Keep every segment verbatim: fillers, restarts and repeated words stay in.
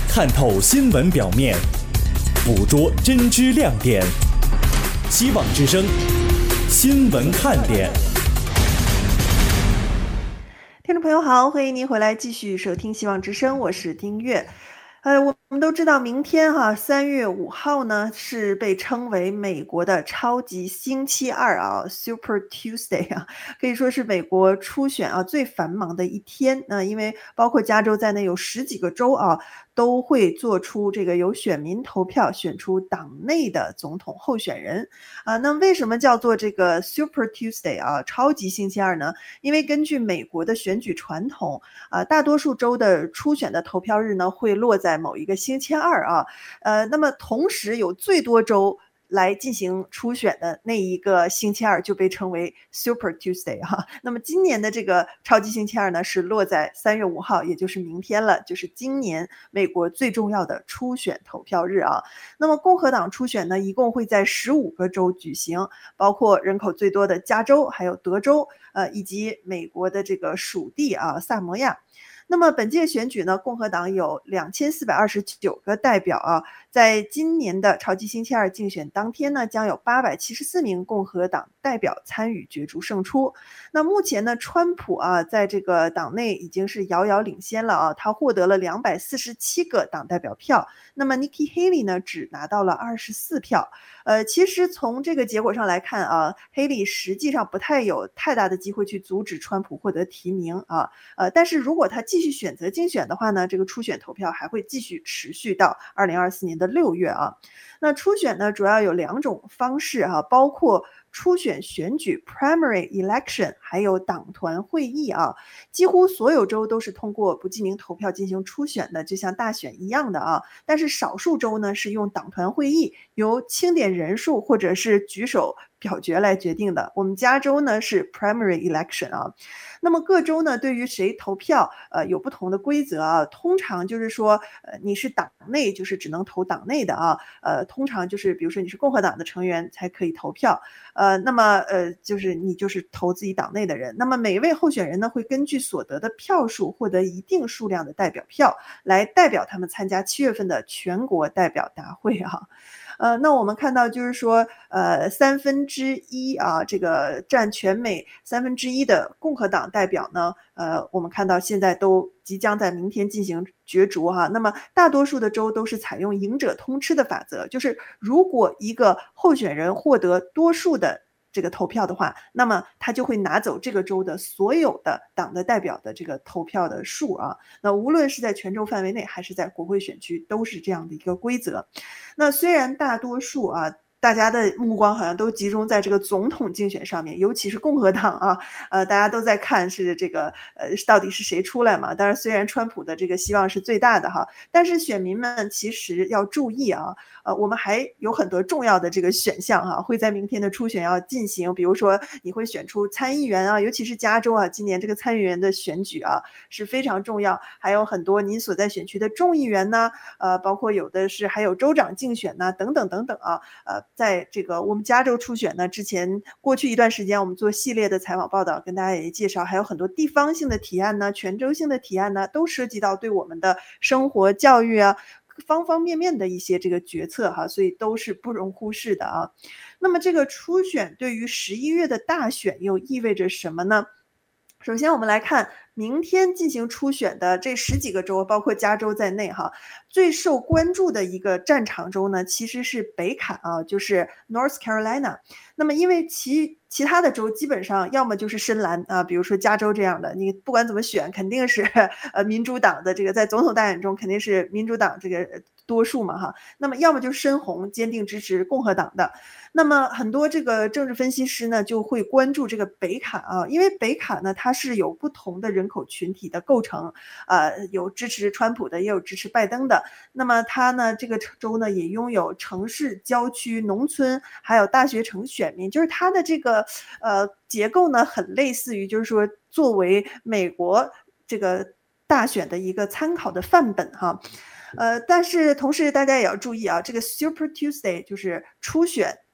看透新闻表面，捕捉真知亮点。希望之声，新闻看点。 听众朋友好，欢迎您回来继续收听希望之声，我是丁月。呃，我们都知道，明天哈，三月五号呢是被称为美国的超级星期二啊 ，Super Tuesday 啊，可以说是美国初选啊最繁忙的一天。那、呃、因为包括加州在内有十几个州啊，都会做出这个由选民投票选出党内的总统候选人啊。那为什么叫做这个 Super Tuesday 啊，超级星期二呢？因为根据美国的选举传统啊，大多数州的初选的投票日呢会落在某一个星期二啊，呃，那么同时有最多州来进行初选的那一个星期二就被称为 Super Tuesday 哈、啊。那么今年的这个超级星期二呢是落在三月五号，也就是明天了，就是今年美国最重要的初选投票日啊。那么共和党初选呢一共会在十五个州举行，包括人口最多的加州，还有德州，呃，以及美国的这个属地啊萨摩亚。那么本届选举呢，共和党有两千四百二十九个代表啊，在今年的超级星期二竞选当天呢，将有八百七十四名共和党代表参与角逐胜出。那目前呢，川普啊，在这个党内已经是遥遥领先了啊，他获得了两百四十七个党代表票，那么 Nikki Haley 呢，只拿到了二十四票。呃，其实从这个结果上来看啊，Haley 实际上不太有太大的机会去阻止川普获得提名啊，呃，但是如果他继续选择竞选的话呢，这个初选投票还会继续持续到二零二四年的六月啊。那初选呢，主要有两种方式啊，包括初选选举 primary election， 还有党团会议啊，几乎所有州都是通过不记名投票进行初选的，就像大选一样的啊。但是少数州呢是用党团会议，由清点人数或者是举手表决来决定的。我们加州呢是 primary election 啊。那么各州呢对于谁投票呃有不同的规则啊，通常就是说呃你是党内就是只能投党内的啊，呃通常就是比如说你是共和党的成员才可以投票，呃那么呃就是你就是投自己党内的人。那么每一位候选人呢会根据所得的票数获得一定数量的代表票，来代表他们参加七月份的全国代表大会啊。呃，那我们看到就是说，呃，三分之一啊，这个占全美三分之一的共和党代表呢，呃，我们看到现在都即将在明天进行角逐哈。那么大多数的州都是采用赢者通吃的法则，就是如果一个候选人获得多数的这个投票的话，那么他就会拿走这个州的所有的党的代表的这个投票的数啊。那无论是在全州范围内还是在国会选区，都是这样的一个规则。那虽然大多数啊，大家的目光好像都集中在这个总统竞选上面，尤其是共和党啊，呃，大家都在看是这个呃到底是谁出来嘛。当然，虽然川普的这个希望是最大的哈，但是选民们其实要注意啊，呃，我们还有很多重要的这个选项哈，会在明天的初选要进行。比如说，你会选出参议员啊，尤其是加州啊，今年这个参议员的选举啊是非常重要。还有很多您所在选区的众议员呢，呃，包括有的是还有州长竞选呢，等等等等啊，呃。在这个我们加州初选呢，之前过去一段时间我们做系列的采访报道，跟大家也介绍，还有很多地方性的提案呢，全州性的提案呢，都涉及到对我们的生活教育啊方方面面的一些这个决策哈，所以都是不容忽视的啊。那么这个初选对于十一月的大选又意味着什么呢？首先我们来看明天进行初选的这十几个州，包括加州在内哈，最受关注的一个战场州呢，其实是北卡啊，就是 North Carolina。那么因为其其他的州基本上要么就是深蓝啊，比如说加州这样的，你不管怎么选，肯定是呃民主党的这个在总统大选中肯定是民主党这个多数嘛哈。那么要么就是深红，坚定支持共和党的。那么很多这个政治分析师呢就会关注这个北卡啊，因为北卡呢它是有不同的人口群体的构成，呃，有支持川普的，也有支持拜登的。那么它呢这个州呢也拥有城市、郊区、农村，还有大学城选民，就是它的这个呃结构呢很类似于就是说作为美国这个大选的一个参考的范本哈。呃，但是同时大家也要注意啊，这个 Super Tuesday 就是初选。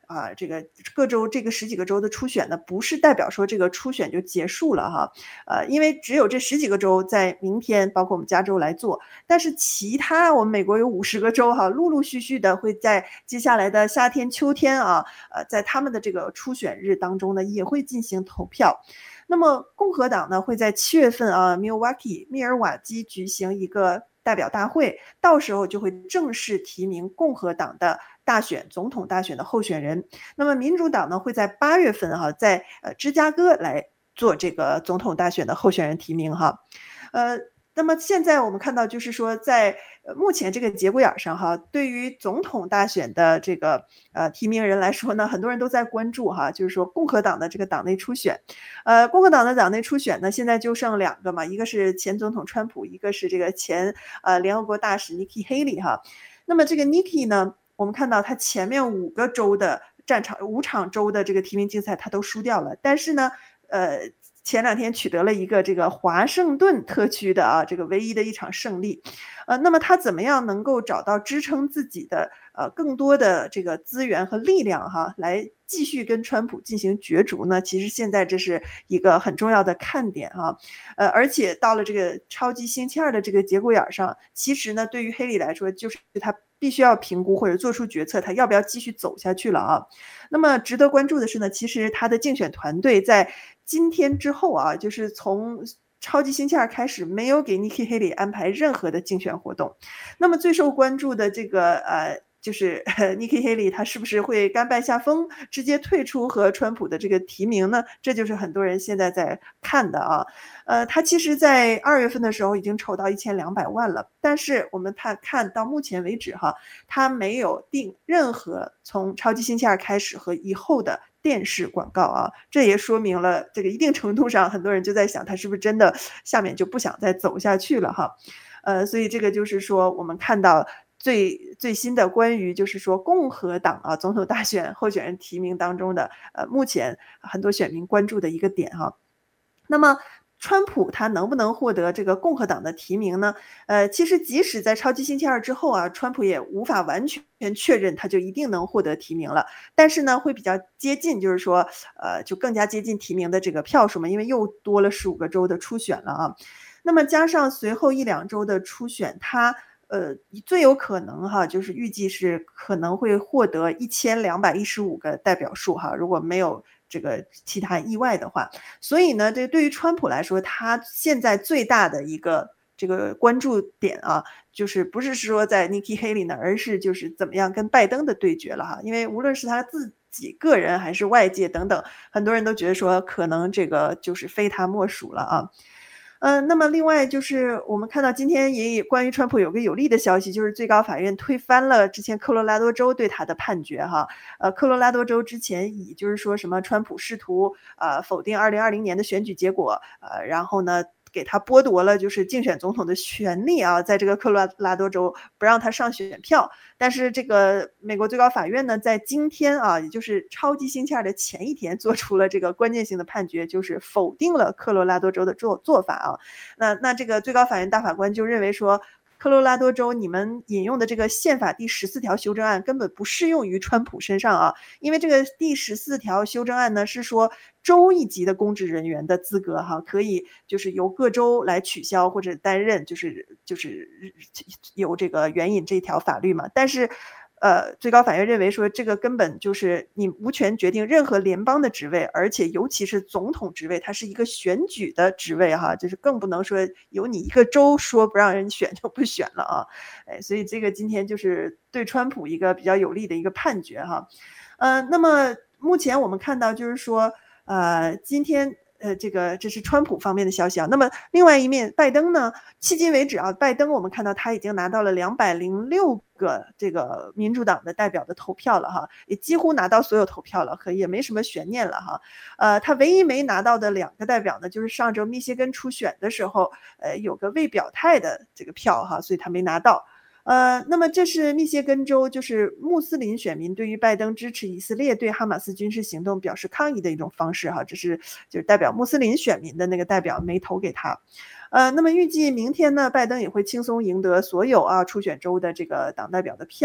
啊，这个各州这个十几个州的初选呢，不是代表说这个初选就结束了哈，呃，因为只有这十几个州在明天，包括我们加州来做，但是其他我们美国有五十个州哈，陆陆续续的会在接下来的夏天、秋天啊，呃，在他们的这个初选日当中呢，也会进行投票。那么共和党呢，会在七月份啊，Milwaukee 密尔瓦基举行一个代表大会，到时候就会正式提名共和党的大选总统大选的候选人。那么民主党呢，会在八月份哈、啊，在呃芝加哥来做这个总统大选的候选人提名哈，呃。那么现在我们看到，就是说在目前这个节骨眼上哈，对于总统大选的这个呃提名人来说呢，很多人都在关注哈，就是说共和党的这个党内初选，呃，共和党的党内初选呢，现在就剩两个嘛，一个是前总统川普，一个是这个前呃联合国大使 Nikki Haley 哈。那么这个 Nikki 呢，我们看到他前面五个州的战场，五场州的这个提名竞赛他都输掉了，但是呢，呃。前两天取得了一个这个华盛顿特区的啊这个唯一的一场胜利，呃，那么他怎么样能够找到支撑自己的呃更多的这个资源和力量哈，来继续跟川普进行角逐呢？其实现在这是一个很重要的看点啊，呃，而且到了这个超级星期二的这个节骨眼上，其实呢，对于黑利来说，就是他必须要评估或者做出决策，他要不要继续走下去了啊？那么值得关注的是呢，其实他的竞选团队在今天之后啊，就是从超级星期二开始，没有给 Nikki Haley 安排任何的竞选活动。那么最受关注的这个呃。就是 Nikki Haley 他是不是会甘拜下风，直接退出和川普的这个提名呢？这就是很多人现在在看的啊。呃，他其实在二月份的时候已经筹到一千两百万了，但是我们看看到目前为止哈，他没有定任何从超级星期二开始和以后的电视广告啊，这也说明了这个一定程度上，很多人就在想他是不是真的下面就不想再走下去了哈。呃，所以这个就是说我们看到。最最新的关于就是说共和党啊总统大选候选人提名当中的呃目前很多选民关注的一个点哈。那么川普他能不能获得这个共和党的提名呢？呃，其实即使在超级星期二之后啊，川普也无法完全确认他就一定能获得提名了。但是呢，会比较接近，就是说，呃，就更加接近提名的这个票数嘛，因为又多了十五个州的初选了啊。那么加上随后一两周的初选，他。呃，最有可能哈，就是预计是可能会获得一千两百一十五个代表数哈，如果没有这个其他意外的话。所以呢，这对于川普来说，他现在最大的一个这个关注点啊，就是不是说在 Nikki Haley 呢，而是就是怎么样跟拜登的对决了哈。因为无论是他自己个人还是外界等等，很多人都觉得说可能这个就是非他莫属了啊。嗯、呃，那么另外就是我们看到今天也有关于川普有个有利的消息，就是最高法院推翻了之前科罗拉多州对他的判决哈。呃，科罗拉多州之前以就是说什么川普试图呃否定二零二零年的选举结果，呃，然后呢。给他剥夺了就是竞选总统的权利啊，在这个科罗拉多州不让他上选票。但是这个美国最高法院呢，在今天啊，也就是超级星期二的前一天，做出了这个关键性的判决，就是否定了科罗拉多州的做做法啊。那那这个最高法院大法官就认为说。科罗拉多州你们引用的这个宪法第十四条修正案根本不适用于川普身上啊，因为这个第十四条修正案呢是说州一级的公职人员的资格哈，可以就是由各州来取消或者担任，就是就是有这个援引这条法律嘛，但是。呃，最高法院认为说，这个根本就是你无权决定任何联邦的职位，而且尤其是总统职位，它是一个选举的职位哈，就是更不能说由你一个州说不让人选就不选了啊，哎，所以这个今天就是对川普一个比较有利的一个判决哈，呃，那么目前我们看到就是说，呃，今天。呃，这个这是川普方面的消息啊。那么另外一面，拜登呢，迄今为止啊，拜登我们看到他已经拿到了两百零六个这个民主党的代表的投票了哈，也几乎拿到所有投票了，可也没什么悬念了哈。呃，他唯一没拿到的两个代表呢，就是上周密歇根初选的时候，呃，有个未表态的这个票哈，所以他没拿到。呃，那么这是密歇根州，就是穆斯林选民对于拜登支持以色列对哈马斯军事行动表示抗议的一种方式哈，这是就是代表穆斯林选民的那个代表没投给他。呃，那么预计明天呢，拜登也会轻松赢得所有啊初选州的这个党代表的票。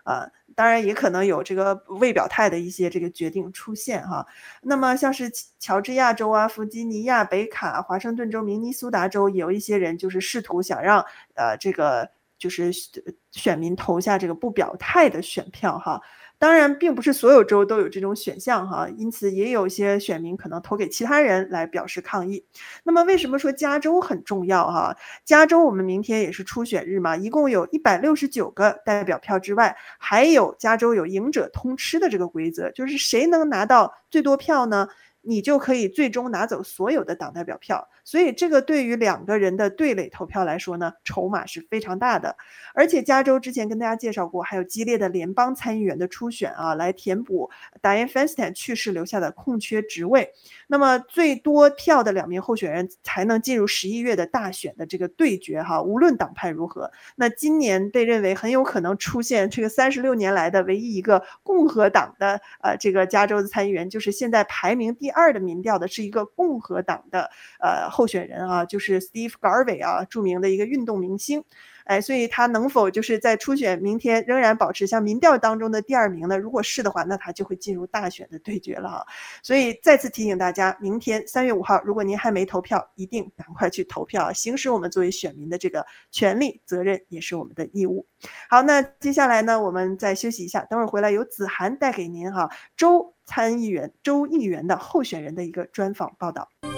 啊，当然也可能有这个未表态的一些这个决定出现哈。那么像是乔治亚州啊、弗吉尼亚、北卡、华盛顿州、明尼苏达州，有一些人就是试图想让呃这个就是选民投下这个不表态的选票哈。当然并不是所有州都有这种选项哈，因此也有一些选民可能投给其他人来表示抗议。那么为什么说加州很重要哈？加州我们明天也是初选日嘛，一共有一百六十九个代表票之外，还有加州有赢者通吃的这个规则，就是谁能拿到最多票呢，你就可以最终拿走所有的党代表票。所以这个对于两个人的对垒投票来说呢，筹码是非常大的。而且加州之前跟大家介绍过，还有激烈的联邦参议员的初选啊，来填补 Dianne Feinstein 去世留下的空缺职位。那么最多票的两名候选人才能进入十一月的大选的这个对决哈，无论党派如何。那今年被认为很有可能出现这个三十六年来的唯一一个共和党的呃这个加州的参议员，就是现在排名第二的民调的是一个共和党的呃候选人啊，就是 Steve Garvey 啊，著名的一个运动明星。哎，所以他能否就是在初选明天仍然保持像民调当中的第二名呢？如果是的话，那他就会进入大选的对决了哈。所以再次提醒大家，明天三月五号，如果您还没投票，一定赶快去投票，行使我们作为选民的这个权利、责任，也是我们的义务。好，那接下来呢，我们再休息一下，等会儿回来由子涵带给您哈州参议员、州议员的候选人的一个专访报道。